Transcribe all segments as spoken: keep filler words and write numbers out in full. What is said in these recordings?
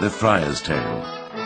The Friar's Tale.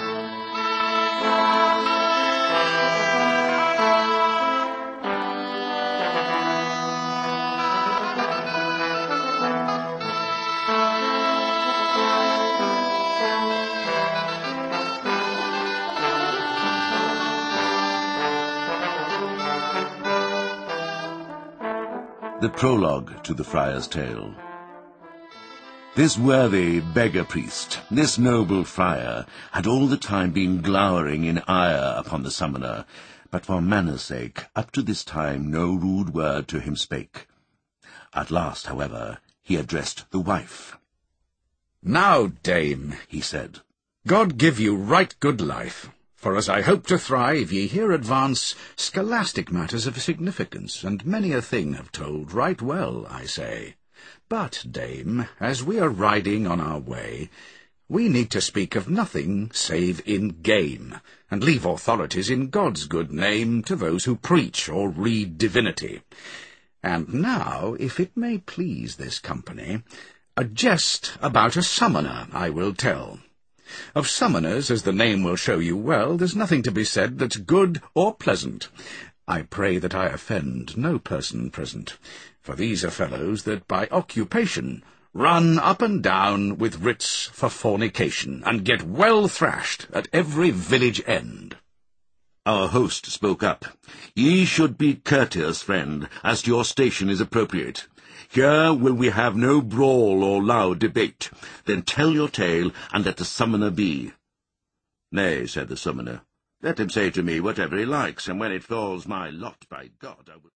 The Prologue to The Friar's Tale. This worthy beggar-priest, this noble friar, had all the time been glowering in ire upon the summoner, but for manners' sake, up to this time no rude word to him spake. At last, however, he addressed the wife. "Now, dame," he said, "God give you right good life, for as I hope to thrive, ye here advance scholastic matters of significance, and many a thing have told right well, I say. But, dame, as we are riding on our way, we need to speak of nothing save in game, and leave authorities in God's good name to those who preach or read divinity. And now, if it may please this company, a jest about a summoner I will tell. Of summoners, as the name will show you well, there's nothing to be said that's good or pleasant. I pray that I offend no person present, for these are fellows that by occupation run up and down with writs for fornication, and get well thrashed at every village end." Our host spoke up. "Ye should be courteous, friend, as to your station is appropriate. Here will we have no brawl or loud debate. Then tell your tale, and let the summoner be." "Nay," said the summoner, "let him say to me whatever he likes, and when it falls my lot, by God, I will..."